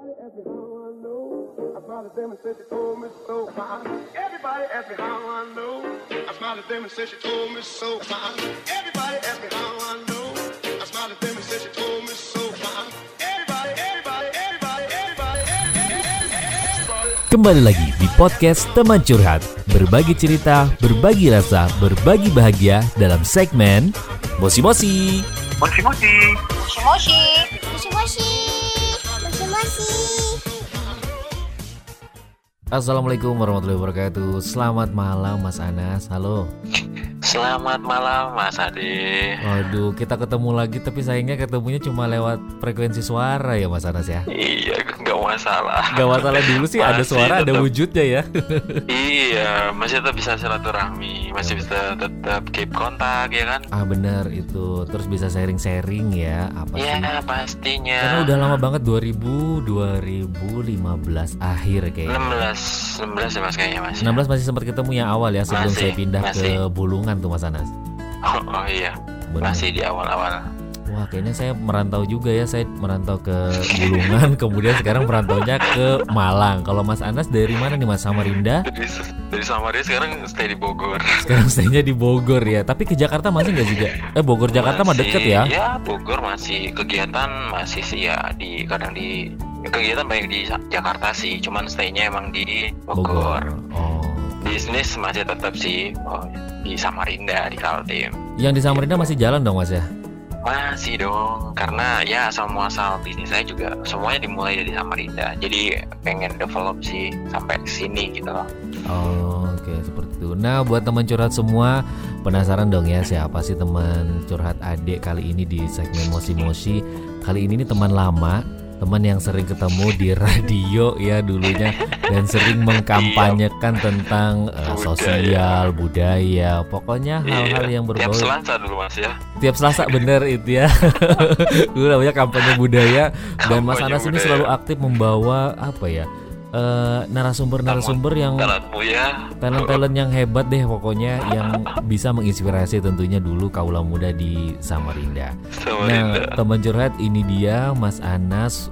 Everybody ask me how I know. I smiled at them and said she told me so. Everybody ask me how I know. I smiled at them and said she told me so. Everybody ask me how I know. I smiled at them and said she told me so. Kembali lagi di podcast Teman Curhat. Berbagi cerita, berbagi rasa, berbagi bahagia dalam segmen Mosi-Mosi. Mosi-Mosi. Moshi-moshi. Moshi-moshi. Moshi-moshi. Assalamualaikum warahmatullahi wabarakatuh. Selamat malam Mas Anas. Halo. Selamat malam Mas Ade. Waduh, kita ketemu lagi tapi sayangnya ketemunya cuma lewat frekuensi suara ya Mas Anas ya. Iya, gak masalah. Gak masalah dulu sih, ada suara, ada wujudnya ya. Iya, masih tetap bisa silaturahmi, masih bisa tetap keep kontak ya kan? Ah benar itu, terus bisa sharing-sharing ya apa sih? Ya pastinya. Karena udah lama banget 2015 akhir kayaknya. 16 ya Mas kayaknya Mas. 16 masih sempat ketemu yang awal ya sebelum Masih, saya pindah masih. ke Bulungan tuh Mas Anas. Oh iya, Benar. masih di awal-awal. Wah kayaknya saya merantau juga ya, saya merantau ke Bulungan kemudian sekarang merantaunya ke Malang. Kalau Mas Anas dari mana nih Mas? Samarinda? Dari Samarinda sekarang stay di Bogor. Sekarang stay-nya di Bogor ya. Tapi ke Jakarta masih nggak juga? Bogor Jakarta mah deket ya? Ya Bogor masih, kegiatan masih sih ya kadang di kegiatan banyak di Jakarta sih, cuman stay-nya emang di Bogor. Oh. Bisnis masih tetap sih di Samarinda, di Kaltim. Yang di Samarinda masih jalan dong Mas ya? Masih dong, karena ya asal muasal bisnis saya juga semuanya dimulai dari Samarinda. Jadi pengen develop sih sampai ke sini gitu loh. Oh, oke, seperti itu. Nah, buat teman curhat semua, penasaran dong ya siapa sih teman curhat adik kali ini di segmen Mosi-Mosi. Kali ini nih teman lama, teman yang sering ketemu di radio ya dulunya dan sering mengkampanyekan tentang sosial, budaya, pokoknya hal-hal yang berbau. Tiap Selasa dulu Mas ya. Tiap Selasa bener itu ya. Dulu namanya kampanye budaya dan Mas Anas ini selalu aktif membawa apa ya? Narasumber yang talent yang hebat deh pokoknya yang bisa menginspirasi tentunya dulu kaula muda di Samarinda. Nah teman curhat ini dia Mas Anas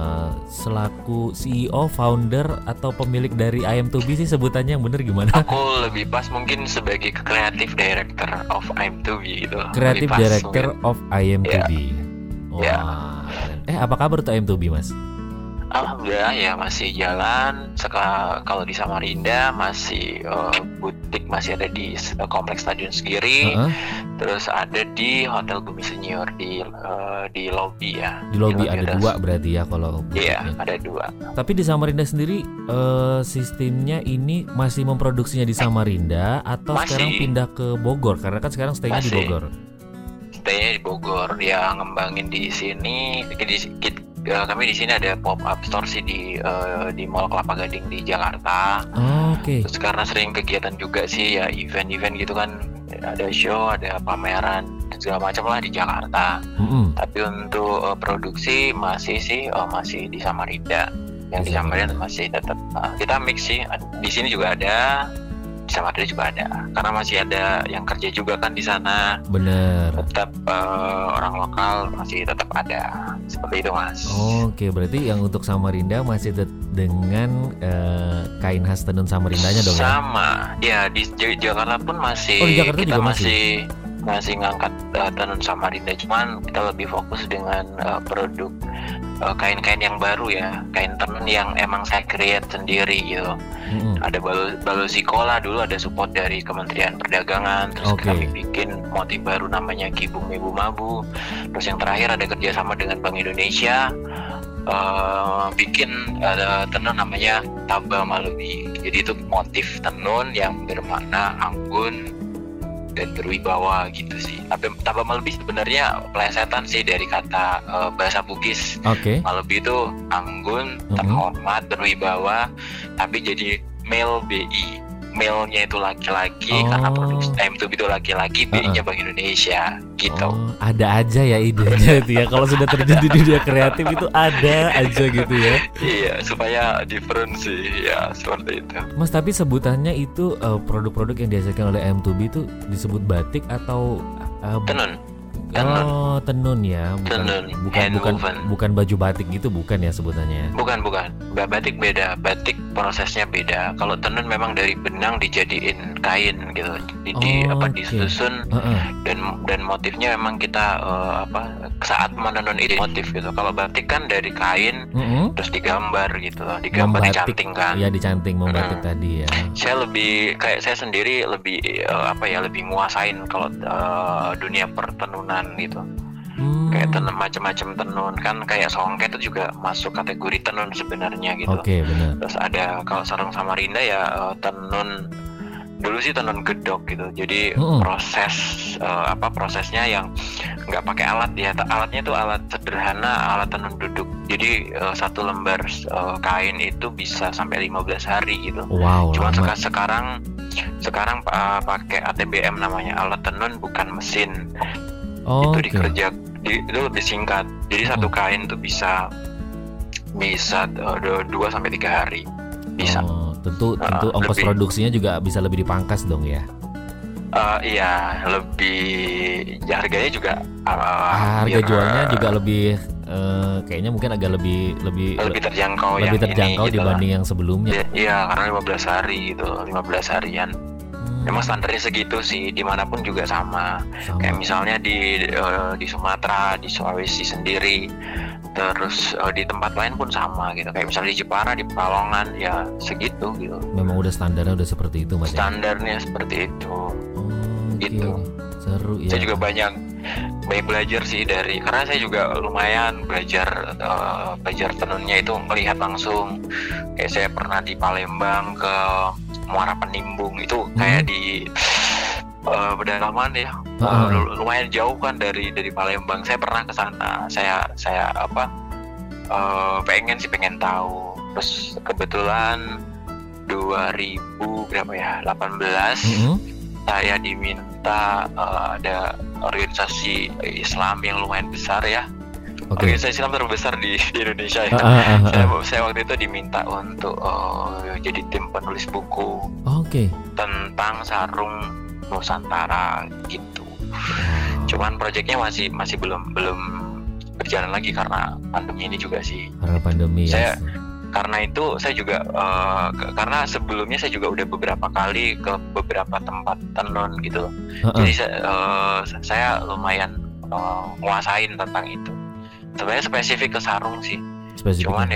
selaku CEO, founder atau pemilik dari IM2B sih sebutannya yang bener gimana? Aku lebih pas mungkin sebagai Creative Director of IM2B gitu. Creative Director of IM2B. Ya. Wah. Apa kabar tuh IM2B Mas? Alhamdulillah ya masih jalan. Kalau di Samarinda masih butik masih ada di Kompleks Stadion Segiri. Terus ada di Hotel Bumi Senior di lobi ya. Di lobi ada dua berarti ya kalau. Iya ada dua. Tapi di Samarinda sendiri sistemnya ini masih memproduksinya di Samarinda atau Masih. sekarang pindah ke Bogor karena kan sekarang stay-nya di Bogor. Stay-nya di Bogor, dia ngembangin di sini. Kami di sini ada pop up store sih di Mall Kelapa Gading di Jakarta. Oke. Terus karena sering kegiatan juga sih ya event-event gitu kan, ada show, ada pameran dan segala macam lah di Jakarta. Tapi untuk produksi masih di Samarinda. Yang di Samarinda masih tetap kita mix sih. Di sini juga ada, di Samarinda juga ada. Karena masih ada yang kerja juga kan di sana. Bener. Tetap orang lokal masih tetap ada. Seperti itu Mas. Oke, berarti yang untuk Samarinda masih dengan kain khas tenun Samarindanya dong ya? Sama, ya di Jakarta pun masih. Oh, di Jakarta kita juga masih ngangkat tenun Samarinda, cuman kita lebih fokus dengan produk kain-kain yang baru ya, kain tenun yang emang saya create sendiri gitu. Ada Balosikola dulu ada support dari Kementerian Perdagangan, terus kami bikin motif baru namanya Kibung Mebu Mabu. Terus yang terakhir ada kerjasama dengan Bank Indonesia, bikin tenun namanya Taba Malubi. Jadi itu motif tenun yang bermakna anggun dan berwibawa gitu sih. Taba Malubi sebenarnya plesetan sih dari kata bahasa Bugis. Malubi itu anggun, terhormat, berwibawa, tapi jadi male BI. Male-nya itu laki-laki karena produksi IM2B itu laki-laki, BI-nya Bank Indonesia gitu. Ada aja ya idenya itu ya. Kalau sudah terjun di dunia kreatif itu ada aja gitu ya. Iya, supaya different sih ya, seperti itu. Mas, tapi sebutannya itu produk-produk yang dihasilkan oleh IM2B itu disebut batik atau tenun? Oh, tenun ya. Bukan baju batik gitu, bukan ya sebutannya. Bukan. Batik beda. Batik prosesnya beda. Kalau tenun memang dari benang dijadiin kain gitu. Disusun dan motifnya memang kita saat menenun itu motif gitu. Kalau batik kan dari kain terus digambar gitu. Dicanting kan. Iya, dicanting membatik tadi ya. Saya sendiri lebih nguasain kalau dunia pertenunan gitu. Kayak tenun macam-macam tenun kan, kayak songket itu juga masuk kategori tenun sebenarnya gitu. Oke, benar. Terus ada kalau sarung Samarinda ya tenun, dulu sih tenun gedok gitu. Jadi prosesnya yang nggak pakai alat ya. Alatnya itu alat sederhana, alat tenun duduk. Jadi satu lembar kain itu bisa sampai 15 hari gitu. Wow. Cuma sekarang pakai ATBM namanya, alat tenun bukan mesin. Itu itu lebih singkat. Jadi satu kain tuh bisa 2 sampai 3 hari. Bisa. Tentu ongkos produksinya juga bisa lebih dipangkas dong ya. Iya, harganya juga harga jualnya juga lebih kayaknya mungkin agak lebih terjangkau gitu dibanding yang sebelumnya. Iya, karena 15 hari gitu, 15 harian. Memang standarnya segitu sih, dimanapun juga sama. Kayak misalnya di Sumatera, di Sulawesi sendiri, terus di tempat lain pun sama gitu. Kayak misalnya di Jepara, di Pekalongan, ya segitu gitu. Memang udah standarnya udah seperti itu, Mas. Standarnya seperti itu. Gitu. Seru ya. Saya juga banyak belajar sih karena saya juga lumayan belajar tenunnya itu melihat langsung. Kayak saya pernah di Palembang ke Muara Penimbung itu kayak di pedalaman ya, lumayan jauh kan dari Palembang. Saya pernah ke sana. Saya pengen tahu. Terus kebetulan 2018 saya diminta ada organisasi Islam yang lumayan besar ya. Organisasi Islam terbesar di Indonesia ya. Saya waktu itu diminta untuk jadi tim penulis buku tentang sarung Nusantara gitu. Cuman proyeknya masih belum berjalan lagi karena pandemi ini juga sih. Karena pandemi ya. Karena itu saya juga karena sebelumnya saya juga udah beberapa kali ke beberapa tempat tenun gitu. Jadi saya lumayan nguasain tentang itu. Sebenarnya spesifik ke sarung sih. Cuman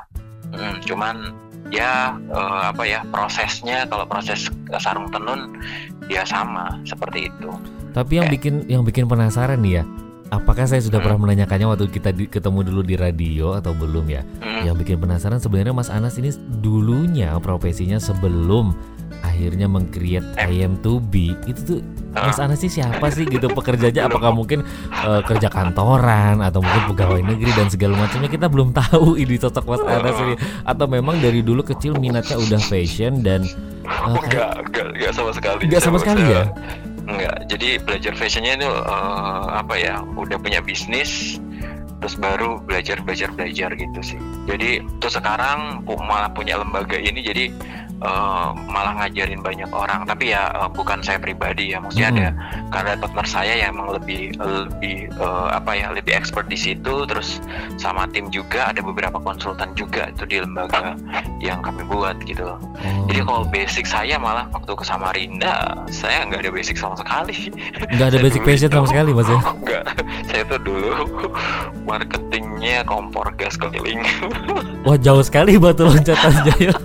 prosesnya, kalau proses sarung tenun ya sama seperti itu. Tapi yang bikin penasaran nih ya, apakah saya sudah pernah menanyakannya waktu kita ketemu dulu di radio atau belum ya? Yang bikin penasaran sebenarnya Mas Anas ini dulunya profesinya sebelum akhirnya meng-create IM2B itu tuh Mas Anas sih siapa sih gitu pekerjanya? Apakah mungkin kerja kantoran atau mungkin pegawai negeri dan segala macamnya, kita belum tahu ini sosok Mas Anas ini, atau memang dari dulu kecil minatnya udah fashion dan enggak sama sekali. Enggak sama sekali ya? Enggak. Jadi belajar fashionnya itu udah punya bisnis, terus baru belajar gitu sih. Jadi terus sekarang malah punya lembaga ini, jadi malah ngajarin banyak orang. Tapi ya bukan saya pribadi ya, maksudnya ada karena partner saya yang emang lebih expert di situ. Terus sama tim juga ada beberapa konsultan juga itu di lembaga yang kami buat gitu. Jadi kalau basic saya malah waktu ke Samarinda saya nggak ada basic sama sekali. Nggak ada basic fashion sama sekali Mas ya? Nggak, saya tuh dulu marketingnya kompor gas keliling. Wah, jauh sekali batu loncatannya ya.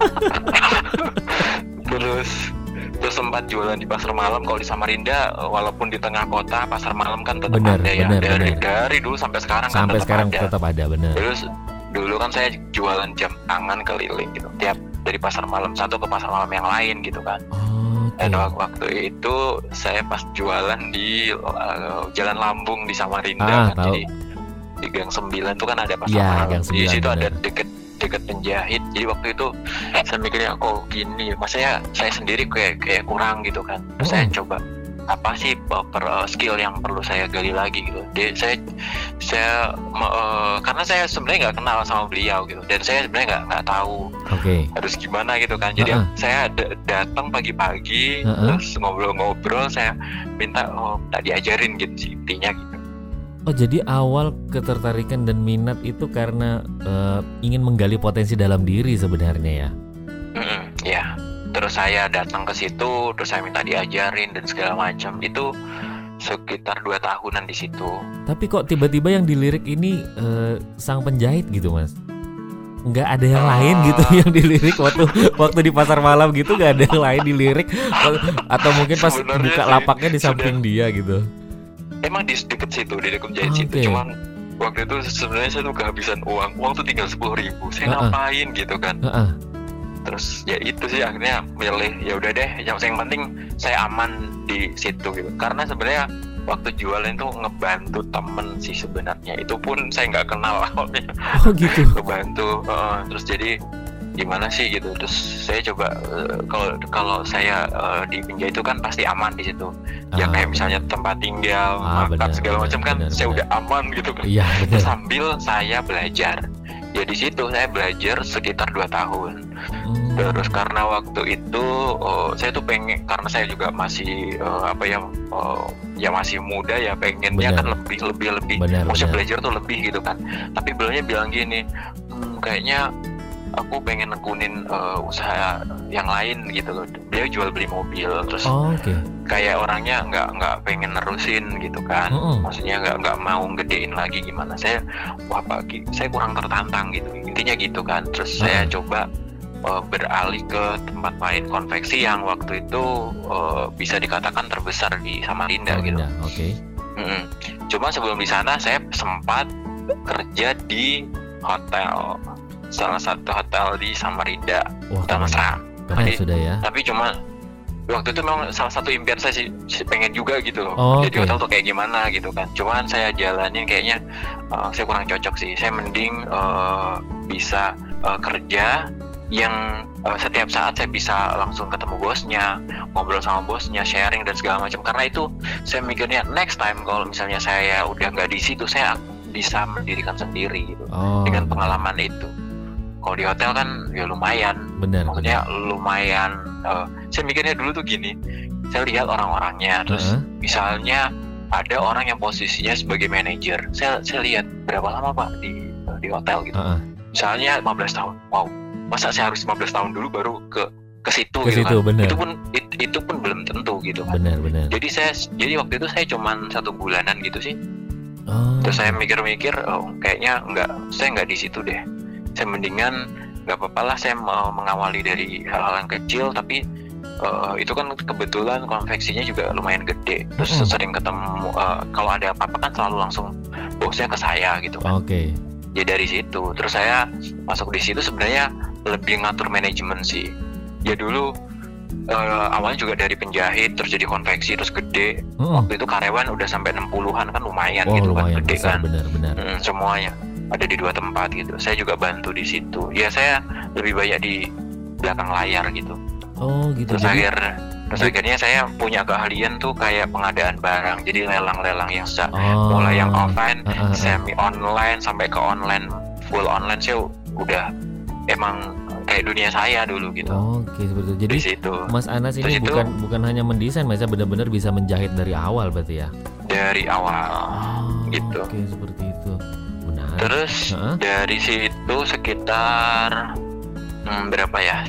Terus sempat jualan di pasar malam. Kalau di Samarinda walaupun di tengah kota, pasar malam kan tetap ada ya. Bener. Dari dulu sampai sekarang sampai kan sekarang tetap ada, benar. Terus dulu kan saya jualan jam tangan keliling gitu, tiap dari pasar malam satu ke pasar malam yang lain gitu kan. Dan waktu itu saya pas jualan di Jalan Lambung di Samarinda kan. Jadi di Gang 9 tuh kan ada pasar malam. Di situ ada deket penjahit. Jadi waktu itu saya mikirnya kok gini, maksudnya saya sendiri kayak kurang gitu kan. Terus saya coba apa sih skill yang perlu saya gali lagi gitu. Jadi saya karena saya sebenarnya nggak kenal sama beliau gitu, dan saya sebenarnya nggak tahu harus gimana gitu kan. Jadi saya datang pagi-pagi, terus ngobrol-ngobrol, saya minta diajarin gitu sih intinya gitu. Oh, jadi awal ketertarikan dan minat itu karena ingin menggali potensi dalam diri sebenarnya ya? Ya, terus saya datang ke situ, terus saya minta diajarin dan segala macam. Itu sekitar 2 tahunan di situ. Tapi kok tiba-tiba yang dilirik ini sang penjahit gitu Mas? Nggak ada yang lain gitu yang dilirik waktu di pasar malam gitu, nggak ada yang lain dilirik? Atau mungkin pas Sebenarnya buka sih, lapaknya di samping dia gitu? Emang di deket situ, di deket penjahit situ. Cuman waktu itu sebenarnya saya tuh kehabisan uang tuh tinggal 10.000. Saya ngapain gitu kan? Terus ya itu sih akhirnya milih ya udah deh, yang penting saya aman di situ gitu. Karena sebenarnya waktu jualan tuh ngebantu temen sih sebenarnya. Itu pun saya nggak kenal awalnya. Oh gitu. Ngebantu. Terus jadi gimana sih gitu. Terus saya coba kalau saya di penjahit itu kan pasti aman di situ. Ya kayak misalnya tempat tinggal, makan segala macam kan saya udah aman gitu kan. Iya, terus sambil saya belajar. Ya di situ saya belajar sekitar 2 tahun. Terus karena waktu itu saya tuh pengen, karena saya juga masih ya masih muda ya, pengennya kan lebih maksudnya belajar tuh lebih gitu kan. Tapi beliaunya bilang gini, kayaknya aku pengen nekunin usaha yang lain gitu loh. Beliau jual beli mobil, terus kayak orangnya nggak pengen nerusin gitu kan. Maksudnya nggak mau gedein lagi gimana. Saya kurang tertantang gitu, intinya gitu kan. Terus saya coba beralih ke tempat lain, konveksi yang waktu itu bisa dikatakan terbesar di Samarinda gitu. Cuma sebelum di sana saya sempat kerja di hotel, salah satu hotel di Samarinda, Hotel Mesra. Tapi cuma waktu itu memang salah satu impian saya sih pengen juga gitu loh. Jadi hotel tuh kayak gimana gitu kan. Cuman saya jalanin kayaknya saya kurang cocok sih. Saya mending bisa kerja yang setiap saat saya bisa langsung ketemu bosnya, ngobrol sama bosnya, sharing dan segala macam. Karena itu saya mikirnya next time kalau misalnya saya udah nggak di situ, saya bisa mendirikan sendiri gitu dengan pengalaman itu. Kalau di hotel kan ya lumayan, maksudnya lumayan. Saya mikirnya dulu tuh gini, saya lihat orang-orangnya, terus misalnya ada orang yang posisinya sebagai manajer, saya lihat berapa lama Pak di hotel gitu. Misalnya 15 tahun, wow. Masa saya harus 15 tahun dulu baru ke situ gitu kan. Itu pun belum tentu gitu kan. Jadi waktu itu saya cuman 1 bulanan gitu sih. Terus saya mikir-mikir, kayaknya saya nggak di situ deh. Saya mendingan nggak apa-apa lah, saya mau mengawali dari hal-hal yang kecil, tapi itu kan kebetulan konveksinya juga lumayan gede. Terus sering ketemu, kalau ada apa-apa kan selalu langsung bosnya ke saya gitu kan. Ya dari situ, terus saya masuk di situ sebenarnya lebih ngatur manajemen sih. Ya dulu awalnya juga dari penjahit, terus jadi konveksi, terus gede. Waktu itu karyawan udah sampai 60-an kan lumayan gitu kan, gede besar, kan. Semuanya ada di 2 tempat gitu. Saya juga bantu di situ. Ya saya lebih banyak di belakang layar gitu. Terus akhirnya saya punya keahlian tuh kayak pengadaan barang. Jadi lelang-lelang yang mulai yang offline, semi online sampai ke online, full online, saya udah emang kayak dunia saya dulu gitu. Seperti itu. Jadi Mas Anas ini bukan hanya mendesain, Mas, benar-benar bisa menjahit dari awal berarti ya? Dari awal gitu. Seperti itu. Benar. Terus dari situ sekitar berapa ya?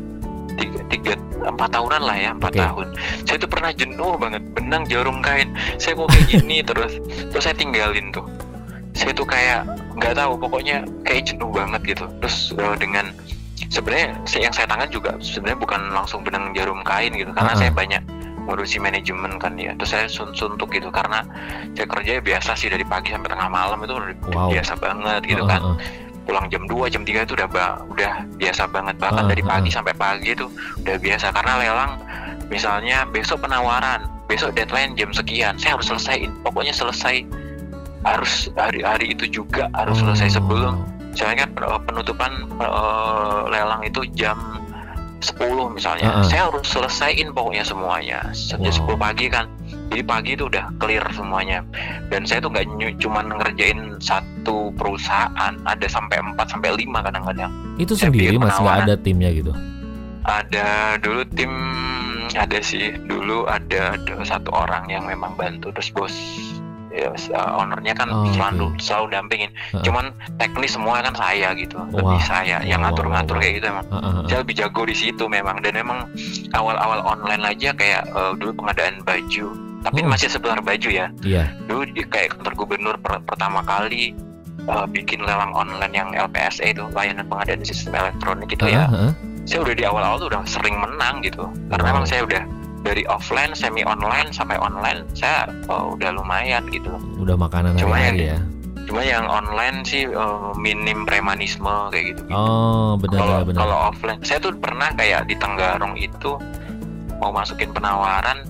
4 tahunan lah ya, 4 tahun. Saya tuh pernah jenuh banget, benang jarum kain. Saya kok kayak gini terus saya tinggalin tuh. Saya tuh kayak nggak tahu, pokoknya kayak jenuh banget gitu. Terus dengan sebenarnya yang saya tangan juga sebenarnya bukan langsung benang jarum kain gitu, karena saya banyak ngurusi manajemen kan ya. Terus saya suntuk gitu karena saya kerja biasa sih dari pagi sampai tengah malam, itu biasa banget gitu kan. Pulang jam 2, jam 3 itu udah biasa banget. Bahkan dari pagi sampai pagi itu udah biasa. Karena lelang misalnya besok penawaran, besok deadline jam sekian, saya harus selesaiin. Pokoknya selesai, harus hari itu juga harus selesai sebelum. Misalnya penutupan lelang itu jam 10 misalnya, saya harus selesaiin pokoknya semuanya. Jam 10 pagi kan. Jadi pagi itu udah clear semuanya. Dan saya tuh nggak cuma ngerjain satu perusahaan, ada sampai 4 sampai 5 kadang-kadang. Itu sendiri Mas, nggak ada timnya gitu? Ada dulu tim, ada sih dulu ada 1 orang yang memang bantu. Terus bos ya, ownernya kan selalu dampingin. Cuman teknis semua kan saya gitu, lebih saya yang ngatur-ngatur kayak gitu emang. Saya lebih jago di situ memang, dan memang awal-awal online aja kayak dulu pengadaan baju, tapi masih seputar baju ya. Dulu kayak kantor gubernur pertama kali bikin lelang online yang LPSE itu, layanan pengadaan sistem elektronik itu ya. Saya udah di awal-awal tuh udah sering menang gitu, karena memang saya udah dari offline, semi online sampai online, saya udah lumayan gitu. Udah makanan hari-hari ya. Cuma yang online sih minim premanisme kayak gitu. Oh, benar. Kalau offline, saya tuh pernah kayak di Tenggarong itu mau masukin penawaran,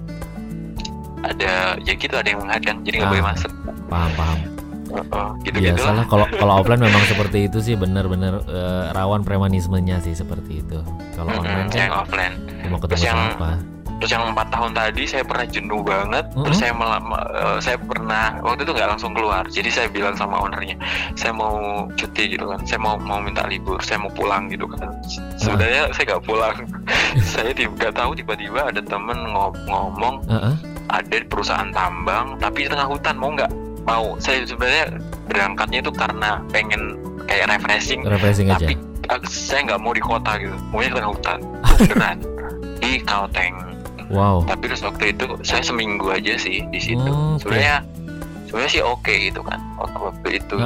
ada ya gitu, ada yang menghadang, jadi nggak boleh masuk. Paham. Gitu-gitu. Biasalah kalau offline memang seperti itu sih, benar-benar rawan premanismenya sih seperti itu. Kalau online kan offline mau ketemu sama apa. Terus yang 4 tahun tadi saya pernah jenuh banget. Terus saya pernah waktu itu nggak langsung keluar. Jadi saya bilang sama ownernya, saya mau cuti gitu kan. Saya mau minta libur. Saya mau pulang gitu kan. Sebenarnya saya nggak pulang. Saya nggak tahu, tiba-tiba ada temen ngomong ada perusahaan tambang tapi di tengah hutan, mau nggak? Mau. Saya sebenarnya berangkatnya itu karena pengen kayak refreshing tapi saya nggak mau di kota gitu. Maunya di tengah hutan. Beneran di Kalteng. Wow. Tapi terus waktu itu saya seminggu aja sih di situ. Sebenarnya sih oke gitu kan. Waktu itu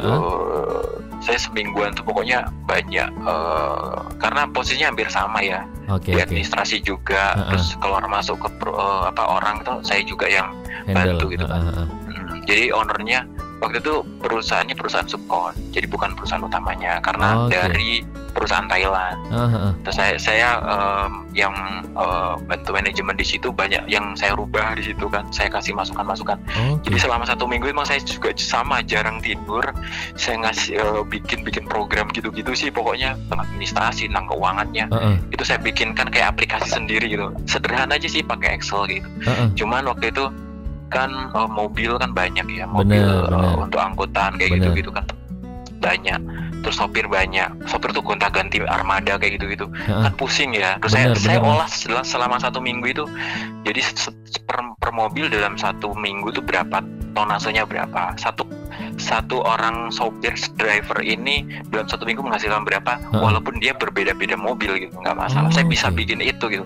saya semingguan tuh pokoknya banyak karena posisinya hampir sama ya. Di administrasi juga. Terus keluar masuk ke orang tuh saya juga yang bantu gitu kan. Jadi ownernya waktu itu perusahaannya perusahaan subkon, jadi bukan perusahaan utamanya karena dari perusahaan Thailand. Terus saya yang bantu manajemen di situ, banyak yang saya rubah di situ kan, saya kasih masukan-masukan. Jadi selama 1 minggu emang saya juga sama jarang tidur, saya ngasih bikin program gitu-gitu sih, pokoknya tentang administrasi, tentang keuangannya. Itu saya bikinkan kayak aplikasi sendiri gitu, sederhana aja sih pakai Excel gitu. Cuman waktu itu kan mobil kan banyak ya, mobil untuk angkutan kayak gitu kan banyak, terus sopir tuh gonta-ganti armada kayak gitu kan pusing ya. Terus saya olah selama 1 minggu itu, jadi per mobil dalam 1 minggu tuh berapa tonasenya, berapa satu orang sopir driver ini dalam 1 minggu menghasilkan berapa, walaupun dia berbeda-beda mobil gitu, nggak masalah. Saya bisa bikin itu gitu,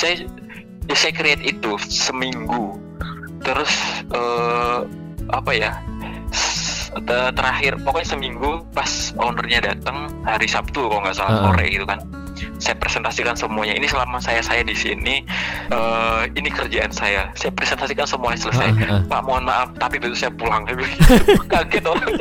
saya create itu seminggu. Terus terakhir pokoknya seminggu pas ownernya datang hari Sabtu kalau nggak salah sore gitu kan, saya presentasikan semuanya. Ini selama saya di sini, ini kerjaan saya presentasikan semuanya selesai. Pak mohon maaf tapi besok saya pulang. Kaget orang.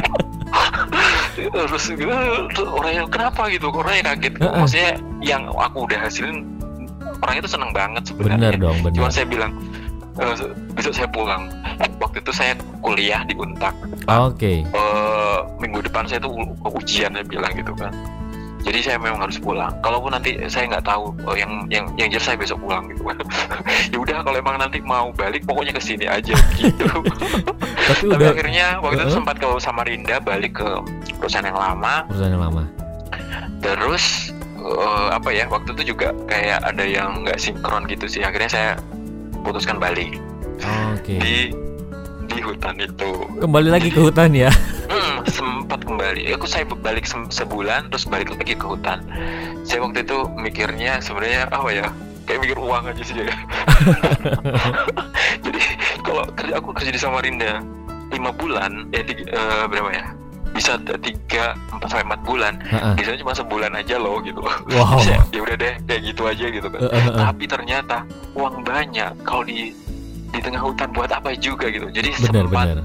Terus orangnya kenapa gitu, orangnya kaget. Maksudnya yang aku udah hasilin, orang itu seneng banget sebenarnya. Bener. Cuma saya bilang besok saya pulang. Waktu itu saya kuliah di Untak. Minggu depan saya tuh ujian, saya bilang gitu kan. Jadi saya memang harus pulang. Kalaupun nanti saya nggak tahu, yang jelas saya besok pulang gitu kan. Ya udah, kalau emang nanti mau balik pokoknya ke sini aja gitu. Tapi akhirnya waktu itu sempat ke Samarinda, balik ke perusahaan yang lama. Terus waktu itu juga kayak ada yang nggak sinkron gitu sih. Akhirnya saya putuskan balik. Di hutan itu. Kembali lagi ke hutan ya? Sempat kembali. Saya balik sebulan, terus balik lagi ke hutan. Saya waktu itu mikirnya sebenarnya kayak mikir uang aja sih ya. Jadi kalau aku kerja di Samarinda 5 bulan berapa ya? Bisa 3-4 bulan. Biasanya cuma sebulan aja loh gitu. Wow. Ya udah deh kayak gitu aja gitu kan. Tapi ternyata uang banyak kalau di tengah hutan buat apa juga gitu. Jadi sempat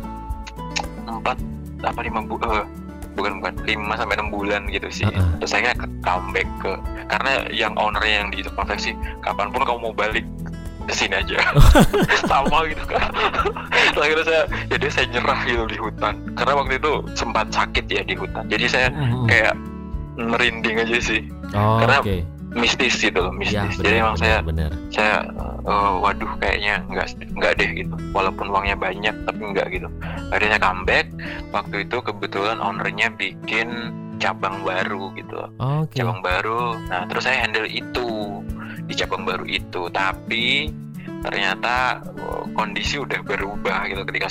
5-6 bulan gitu sih. Terus saya comeback karena yang ownernya yang di konveksi, kapanpun kamu mau balik ke sini aja. Sama gitu kan. Akhirnya saya nyerah gitu di hutan. Karena waktu itu sempat sakit ya di hutan. Jadi saya kayak merinding aja sih. Karena mistis gitu loh, mistis. Ya, bener, jadi emang saya waduh kayaknya enggak deh gitu. Walaupun uangnya banyak tapi enggak gitu. Akhirnya comeback. Waktu itu kebetulan ownernya bikin cabang baru gitu. Cabang baru. Nah, terus saya handle itu di cabang baru itu. Tapi ternyata kondisi udah berubah gitu ketika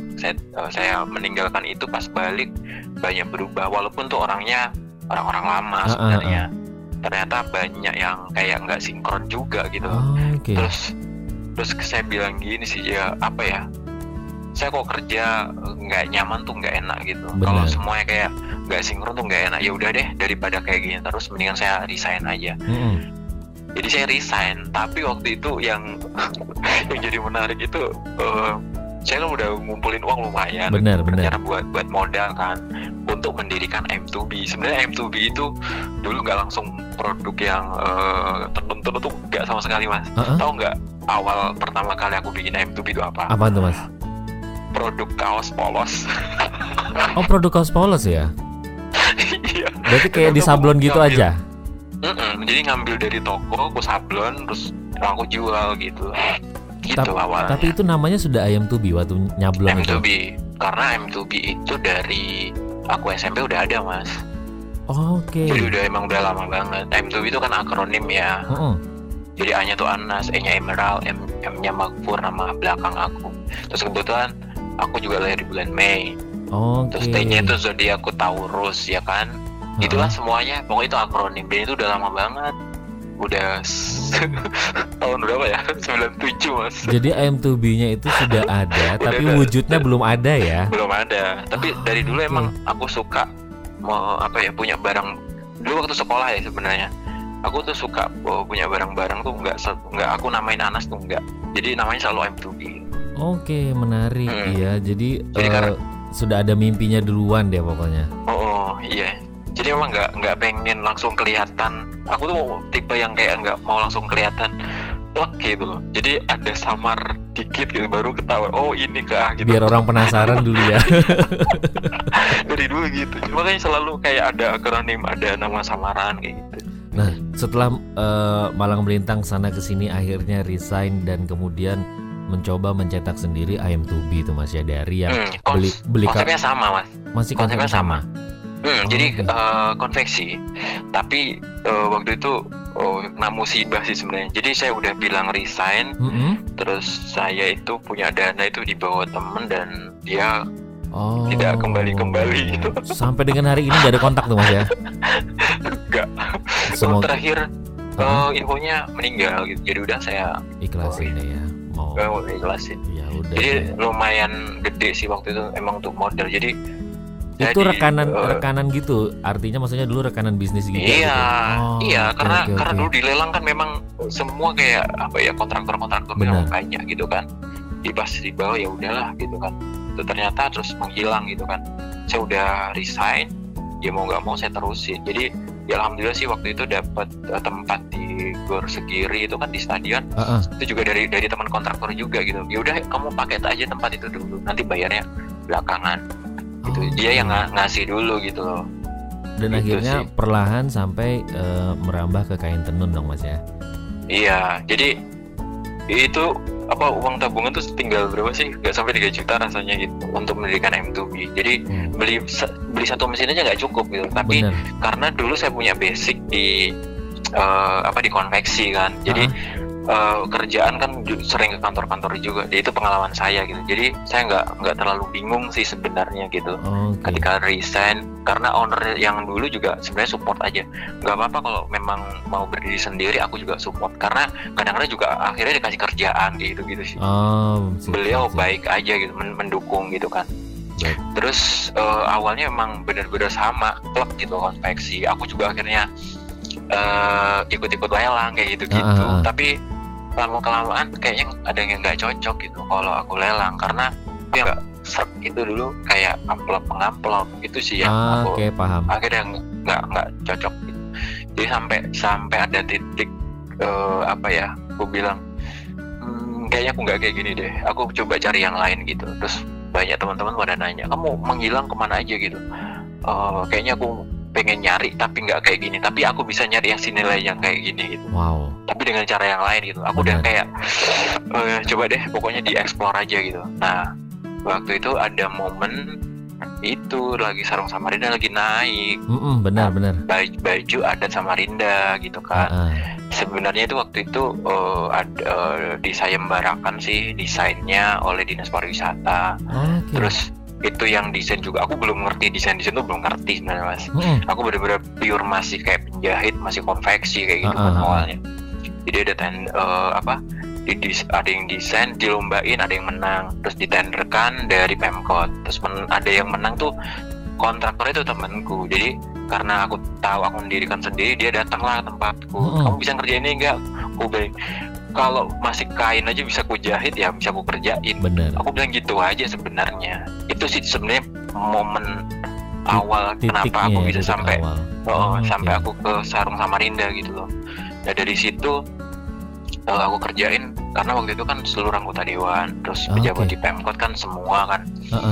saya meninggalkan itu. Pas balik banyak berubah, walaupun tuh orangnya orang-orang lama sebenarnya. Ternyata banyak yang kayak nggak sinkron juga gitu. Okay. Terus saya bilang gini sih, ya apa ya, saya kok kerja nggak nyaman tuh, nggak enak gitu. Kalau semuanya kayak nggak sinkron tuh nggak enak. Ya udah deh, daripada kayak gini terus mendingan saya resign aja. Jadi saya resign. Tapi waktu itu yang jadi menarik itu, saya kan udah ngumpulin uang lumayan. Benar. Cara buat modal kan untuk mendirikan M2B. Sebenarnya M2B itu dulu nggak langsung produk yang tertentu tuh, nggak sama sekali, Mas. Tahu nggak awal pertama kali aku bikin M2B itu apa? Apa tuh, Mas? Produk kaos polos. Oh, produk kaos polos ya? Iya. Berarti kayak di sablon gitu aja? Jadi ngambil dari toko, aku sablon, terus aku jual gitu. Gitu awalnya. Tapi itu namanya sudah M2B waktu nyablon M2B. Karena M2B itu dari aku SMP udah ada, Mas. Oke. Jadi emang udah lama banget. M2B itu kan akronim ya. Jadi A-nya tuh Anas, E-nya Emerald, M-nya Magfur, nama belakang aku. Terus kebetulan aku juga lahir di bulan Mei. Terus T-nya itu zodiak Taurus ya kan. Itulah semuanya, pokoknya itu akronim. Dan itu udah lama banget. Udah tahun berapa ya? 97, Mas. Jadi M2B-nya itu sudah ada, tapi wujudnya belum ada ya? Belum ada. Tapi dari dulu emang aku suka mau punya barang. Dulu waktu sekolah ya sebenarnya. Aku tuh suka punya barang-barang tuh nggak aku namain Anas tuh nggak. Jadi namanya selalu M2B. Oke, menarik ya. Jadi sudah ada mimpinya duluan deh pokoknya. Oh iya. Jadi emang nggak pengen langsung kelihatan. Aku tuh tipe yang kayak nggak mau langsung kelihatan plek gitu loh. Jadi ada samar dikit gitu baru ketahuan. Oh ini kah gitu. Biar orang penasaran dulu ya. Dari dulu gitu. Makanya selalu kayak ada akronim, ada nama samaran kayak gitu. Nah setelah malang melintang sana kesini akhirnya resign dan kemudian mencoba mencetak sendiri M2B itu Mas ya, dari yang beli konsepnya sama, Mas. Masih konsepnya sama. Jadi konveksi, tapi waktu itu musibah sih sebenarnya. Jadi saya udah bilang resign, terus saya itu punya dana itu di bawah temen dan dia tidak kembali gitu. Sampai dengan hari ini nggak ada kontak tuh Mas ya? Enggak. Terakhir infonya meninggal gitu. Jadi udah saya ikhlasin deh ya. Mau ikhlasin. Ya udah. Jadi lumayan gede sih waktu itu emang untuk modal. Jadi itu rekanan gitu, artinya maksudnya dulu rekanan bisnis gitu. Iya, gitu. Karena dulu dilelang kan memang semua kayak kontraktor memang banyak gitu kan. Di bawah ya udahlah gitu kan. Itu ternyata terus menghilang gitu kan. Saya udah resign, ya mau nggak mau saya terusin. Jadi ya alhamdulillah sih waktu itu dapat tempat di Gor Segiri itu kan di stadion. Itu juga dari teman kontraktor juga gitu. Ya udah kamu pakai aja tempat itu dulu, nanti bayarnya belakangan. Gitu. Dia yang ngasih dulu gitu loh. Dan gitu akhirnya sih. Perlahan sampai merambah ke kain tenun dong Mas ya. Iya, jadi itu uang tabungan tuh tinggal berapa sih? Gak sampai 3 juta rasanya gitu untuk mendirikan M2B. Jadi beli satu mesin aja nggak cukup gitu. Tapi karena dulu saya punya basic di di konveksi kan. Jadi kerjaan kan sering ke kantor-kantor juga. Jadi itu pengalaman saya gitu. Jadi saya nggak terlalu bingung sih sebenarnya gitu. Ketika resign, karena owner yang dulu juga sebenarnya support aja. Nggak apa-apa kalau memang mau berdiri sendiri, aku juga support. Karena kadang-kadang juga akhirnya dikasih kerjaan gitu sih. Beliau baik aja gitu, mendukung gitu kan. Terus awalnya emang benar-benar sama klub gitu konveksi. Aku juga akhirnya ikut-ikut lelang kayak gitu. Tapi lama-kelamaan kayaknya ada yang nggak cocok gitu kalau aku lelang, karena dia nggak serp gitu dulu kayak amplop gitu sih ya. Oke, paham. Akhirnya nggak cocok gitu. Jadi sampai ada titik aku bilang kayaknya aku nggak kayak gini deh, aku coba cari yang lain gitu. Terus banyak teman-teman pada nanya, kamu menghilang kemana aja gitu. Kayaknya aku pengen nyari tapi nggak kayak gini, tapi aku bisa nyari yang senilai yang kayak gini gitu. Wow. Tapi dengan cara yang lain gitu. Aku udah kayak coba deh pokoknya dieksplor aja gitu. Nah waktu itu ada momen itu lagi sarung Samarinda lagi naik. Benar. Baju adat Samarinda gitu kan. Sebenarnya itu waktu itu disayembarakan sih desainnya oleh Dinas Pariwisata. Terus itu yang desain juga aku belum ngerti, desain tuh belum ngerti sebenarnya Mas. Aku benar-benar pure masih kayak penjahit, masih konveksi kayak gitu kan awalnya. Jadi ada ada yang desain, dilombain, ada yang menang, terus ditenderkan dari Pemkot. Terus ada yang menang tuh kontraktor itu temanku. Jadi karena aku tahu aku mendirikan sendiri, dia datanglah ke tempatku. Kamu bisa ngerjain ini enggak? Aku bilang, kalau masih kain aja bisa aku jahit ya bisa aku kerjain. Bener. Aku bilang gitu aja sebenarnya. Itu sih sebenarnya momen awal kenapa aku bisa sampai sampai aku ke sarung Samarinda gitu loh. Nah dari situ aku kerjain karena waktu itu kan seluruh anggota dewan, terus pejabat di Pemkot kan semua kan.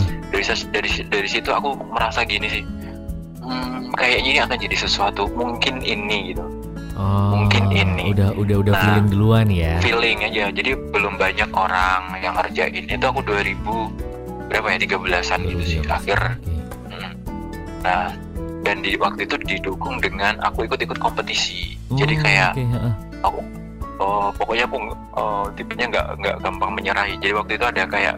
Dari situ aku merasa gini sih, kayaknya ini akan jadi sesuatu, mungkin ini gitu. Mungkin ini. Udah feeling duluan ya. Feeling aja. Jadi belum banyak orang yang ngerjain. Itu aku 13-an gitu sih akhir. Nah, dan di waktu itu didukung dengan aku ikut kompetisi. Jadi kayak aku pokoknya aku tipenya nggak gampang menyerahi. Jadi waktu itu ada kayak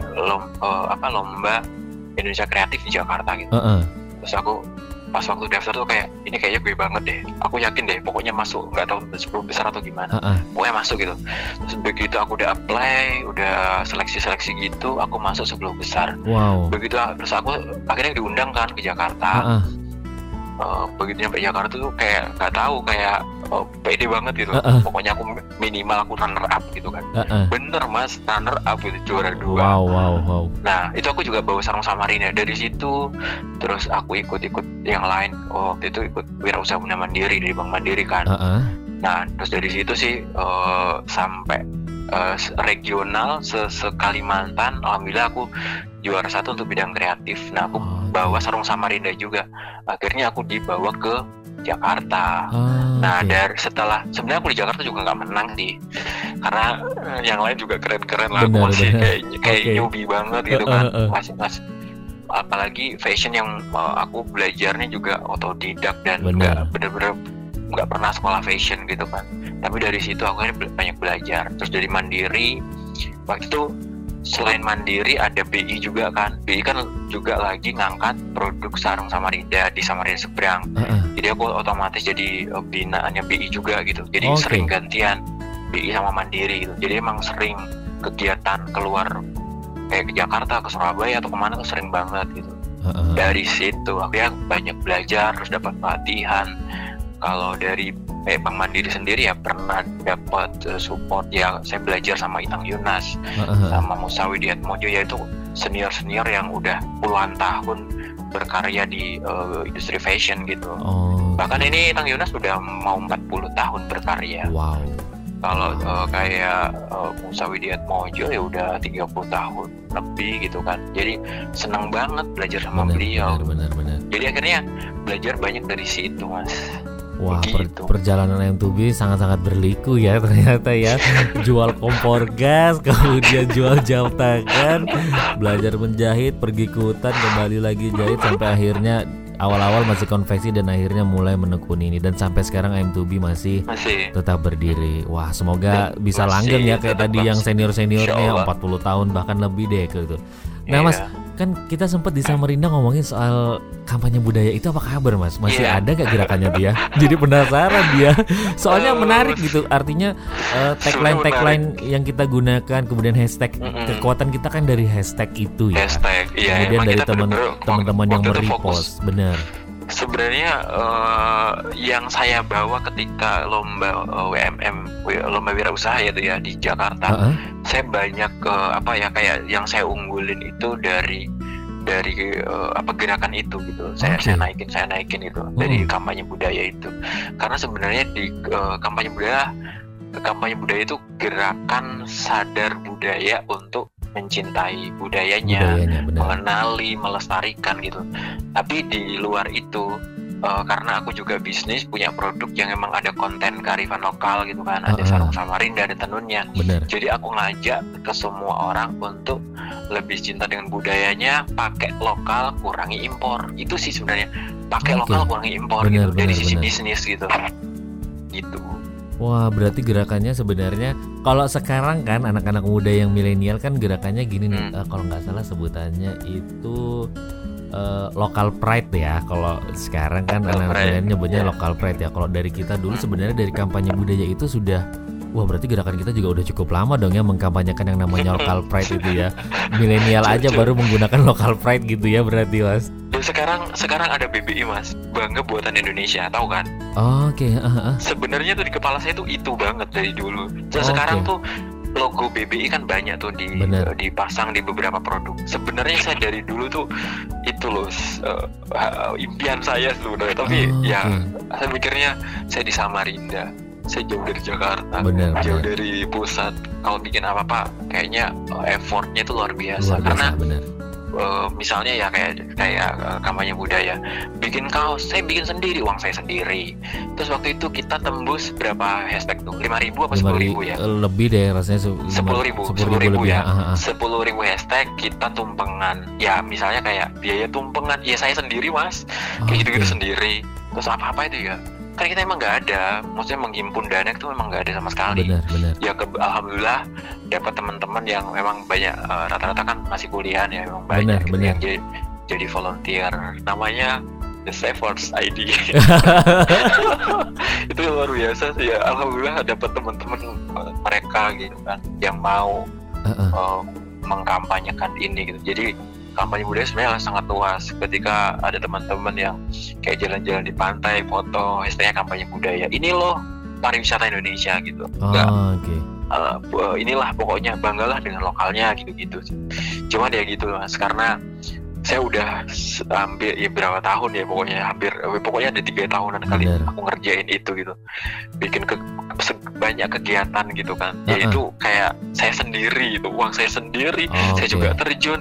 lomba Indonesia Kreatif di Jakarta gitu. Terus aku pas waktu daftar tuh kayak ini kayaknya gue banget deh. Aku yakin deh pokoknya masuk, nggak tahu 10 besar atau gimana. Pokoknya masuk gitu. Terus begitu aku udah apply, udah seleksi gitu, aku masuk 10 besar. Begitu terus aku akhirnya diundang kan ke Jakarta. Begitu nyampe Jakarta tuh kayak nggak tahu kayak pede banget gitu. Pokoknya aku minimal aku runner up gitu kan. Bener Mas, runner up gitu, juara 2. Wow. Nah itu aku juga bawa sarung Samarinda. Dari situ terus aku ikut yang lain. Waktu itu ikut Wirausaha Mandiri dari Bank Mandiri kan. Nah terus dari situ sih sampai regional se-Kalimantan. Alhamdulillah aku juara 1 untuk bidang kreatif. Nah aku bawa sarung Samarinda juga. Akhirnya aku dibawa ke Jakarta. Dari setelah sebenarnya aku di Jakarta juga nggak menang sih, karena yang lain juga keren-keren lah. Aku masih kayak newbie banget gitu kan. Masih apalagi fashion yang aku belajarnya juga otodidak dan nggak bener-bener nggak pernah sekolah fashion gitu kan. Tapi dari situ aku banyak belajar. Terus dari Mandiri waktu itu, selain Mandiri ada BI juga kan. BI kan juga lagi ngangkat produk sarung Samarinda di Samarinda Seberang. Jadi aku otomatis jadi binaannya BI juga gitu. Jadi sering gantian BI sama Mandiri gitu. Jadi emang sering kegiatan keluar kayak ke Jakarta, ke Surabaya atau kemana tuh sering banget gitu. Dari situ aku ya banyak belajar, terus dapat pelatihan. Kalau dari Bank Mandiri sendiri ya pernah dapat support ya, saya belajar sama Itang Yunas, sama Musa Widiatmojo, yaitu senior-senior yang udah puluhan tahun berkarya di industri fashion gitu. Bahkan ini Itang Yunas udah mau 40 tahun berkarya. Kalau kayak Musa Widiatmojo ya udah 30 tahun lebih gitu kan. Jadi senang banget belajar sama beliau. Benar. Jadi akhirnya belajar banyak dari situ Mas. Wah, perjalanan M2B sangat-sangat berliku ya ternyata ya. Jual kompor gas, kemudian jual jam tangan, belajar menjahit, pergi ke hutan, kembali lagi jahit, sampai akhirnya awal-awal masih konveksi dan akhirnya mulai menekuni ini. Dan sampai sekarang M2B masih tetap berdiri. Wah, semoga bisa langgeng ya kayak tadi yang senior-seniornya 40 tahun bahkan lebih deh gitu. Nah Mas, kan kita sempat di Samarinda ngomongin soal kampanye budaya, itu apa kabar Mas? Masih ada gak gerakannya dia? Jadi penasaran dia. Soalnya menarik gitu. Artinya tagline yang kita gunakan, kemudian hashtag, kekuatan kita kan dari hashtag itu ya. Kemudian dari teman-teman yang merepost. Benar. Sebenarnya yang saya bawa ketika lomba lomba wirausaha itu ya di Jakarta, saya banyak kayak yang saya unggulin itu dari gerakan itu gitu. Saya naikin itu dari kampanye budaya itu. Karena sebenarnya di kampanye budaya itu gerakan sadar budaya untuk mencintai budayanya, mengenali, melestarikan gitu. Tapi di luar itu, karena aku juga bisnis, punya produk yang emang ada konten kearifan lokal gitu kan, ada sarung Samarinda, ada tenunnya. Jadi aku ngajak ke semua orang untuk lebih cinta dengan budayanya, pakai lokal, kurangi impor. Itu sih sebenarnya, pakai lokal, kurangi impor. Benar, gitu. Dari benar, sisi benar. bisnis gitu. Gitu. Wah, berarti gerakannya sebenarnya kalau sekarang kan anak-anak muda yang milenial kan gerakannya gini nih, kalau nggak salah sebutannya itu local pride ya. Kalau sekarang kan Local anak-anak pride, milenial nyebutnya ya. local pride ya. Kalau dari kita dulu sebenarnya dari kampanye budaya itu sudah, wah berarti gerakan kita juga udah cukup lama dong ya mengkampanyekan yang namanya local pride itu ya. Milenial aja baru menggunakan local pride gitu ya berarti Mas. Dan sekarang ada BBI Mas, bangga buatan Indonesia, tahu kan? Oke, Sebenarnya tuh di kepala saya tuh itu banget dari dulu. Dan Oke. sekarang tuh logo BBI kan banyak tuh Bener. dipasang di beberapa produk. Sebenarnya saya dari dulu tuh itu loh impian saya sebenarnya. Tapi ya saya mikirnya saya di Samarinda, saya jauh dari Jakarta, Bener, jauh bener. dari pusat. Kalau bikin apa-apa kayaknya effortnya itu luar Luar biasa. biasa, Karena bener. misalnya ya kayak kampanye budaya, bikin kaos saya bikin sendiri, uang saya sendiri. Terus waktu itu kita tembus berapa hashtag tuh, 5.000 apa 10.000 ya? Lebih deh rasanya 10.000 lebih ya. ah. 10.000 hashtag kita tumpengan. Ya misalnya kayak biaya tumpengan, ya saya sendiri Mas, kayak gitu-gitu sendiri. Terus apa-apa itu ya, kan kita emang nggak ada, maksudnya menghimpun dana itu memang nggak ada sama sekali. Benar. Ya alhamdulillah dapat teman-teman yang memang banyak, rata-rata kan masih kuliah ya, memang banyak gitu Benar. yang jadi volunteer, namanya The Savers ID. Itu luar biasa sih ya, alhamdulillah dapat teman-teman mereka gitu kan yang mau mengkampanyekan ini gitu. Jadi kampanye budaya sebenarnya sangat luas. Ketika ada teman-teman yang kayak jalan-jalan di pantai, foto hashtagnya kampanye budaya, ini loh pariwisata Indonesia gitu. Oke. Inilah pokoknya banggalah dengan lokalnya gitu-gitu. Cuma ya gitu Mas, karena saya udah hampir ya berapa tahun ya, pokoknya ada 3 tahunan kali Bener. aku ngerjain itu gitu, bikin banyak kegiatan gitu kan. Yaitu kayak saya sendiri itu, uang saya sendiri. Saya juga terjun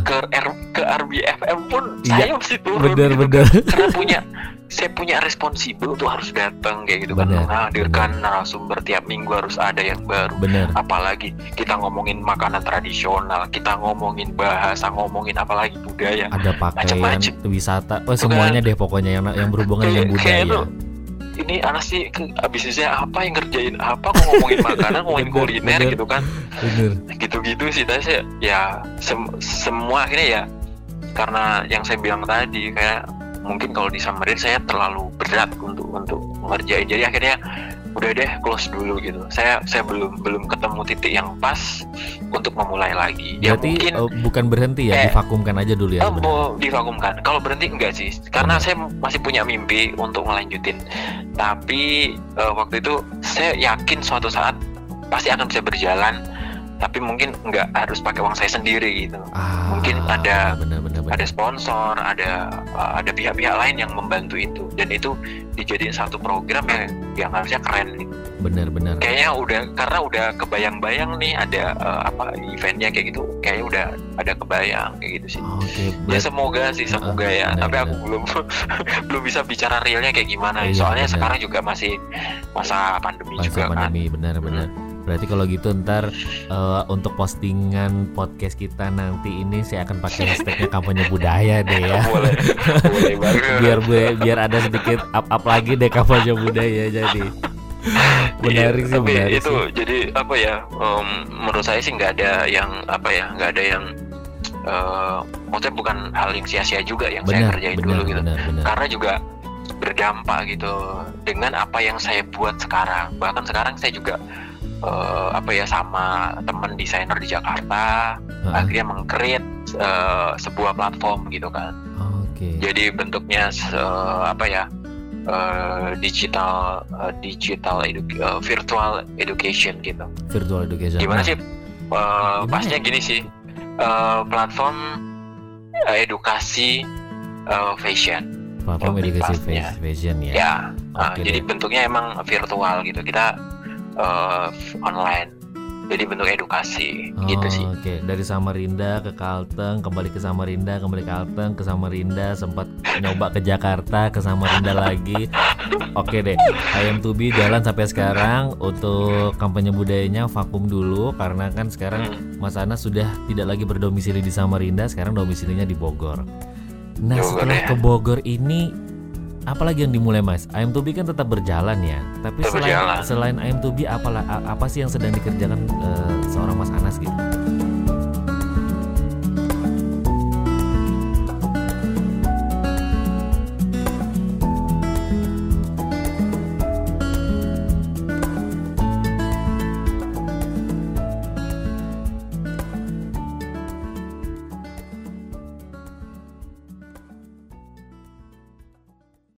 ke RBFM pun saya mesti turun. Bener. Karena saya punya responsibel tuh harus datang kayak gitu kan, menghadirkan narasumber tiap minggu harus ada yang baru. Bener. Apalagi kita ngomongin makanan tradisional, kita ngomongin bahasa, ngomongin apalagi budaya, ada pakaian, macam-macam. wisata, semuanya deh pokoknya yang berhubungan dengan budaya. Ini anak sih bisnisnya apa, yang ngerjain apa, kok ngomongin makanan, ngomongin kuliner bener. gitu kan. Bener. Gitu-gitu sih. Tapi saya ya semua akhirnya ya, karena yang saya bilang tadi, kayak mungkin kalau di Samarinda saya terlalu berat untuk ngerjain. Jadi akhirnya udah deh close dulu gitu. Saya belum ketemu titik yang pas untuk memulai lagi. Ya Berarti mungkin bukan berhenti ya, divakumkan aja dulu ya sebenarnya. Divakumkan. Kalau berhenti enggak sih, karena saya masih punya mimpi untuk ngelanjutin. Tapi waktu itu saya yakin suatu saat pasti akan bisa berjalan. Tapi mungkin nggak harus pakai uang saya sendiri gitu. Mungkin ada sponsor, ada pihak-pihak lain yang membantu itu, dan itu dijadiin satu program yang harusnya keren gitu. Benar. Kayaknya karena udah kebayang-bayang nih ada eventnya kayak gitu, kayaknya udah ada kebayang kayak gitu sih. Ya semoga ya. Tapi aku belum bisa bicara realnya kayak gimana. Soalnya sekarang juga masih masa pandemi juga kan. Benar. Berarti kalau gitu ntar untuk postingan podcast kita nanti ini saya akan pakai hashtagnya kampanye budaya deh ya. Boleh banget. biar ada sedikit up lagi deh kampanye budaya jadi. Menarik sih. Itu jadi apa ya? Menurut saya sih nggak ada yang maksudnya bukan hal yang sia-sia juga yang saya kerjain dulu gitu. Benar. Karena juga berdampak gitu dengan apa yang saya buat sekarang. Bahkan sekarang saya juga sama teman desainer di Jakarta akhirnya meng-create sebuah platform gitu kan. Jadi bentuknya virtual education gitu. Virtual education. Gimana sih? Pastinya gini sih. Platform edukasi fashion. Platform edukasi fashion ya. Ya. Jadi bentuknya emang virtual gitu. Kita online. jadi bentuk edukasi gitu sih. Oke, dari Samarinda ke Kalteng, kembali ke Samarinda, kembali ke Kalteng, ke Samarinda, sempat nyoba ke Jakarta, ke Samarinda lagi. Oke deh, IM2B jalan sampai sekarang. Untuk kampanye budayanya vakum dulu karena kan sekarang Mas Anas sudah tidak lagi berdomisili di Samarinda, sekarang domisilinya di Bogor. Nah, setelah ke Bogor ini apalagi yang dimulai Mas? IM2B kan tetap berjalan ya. Tapi selain IM2B apa sih yang sedang dikerjakan seorang Mas Anas gitu?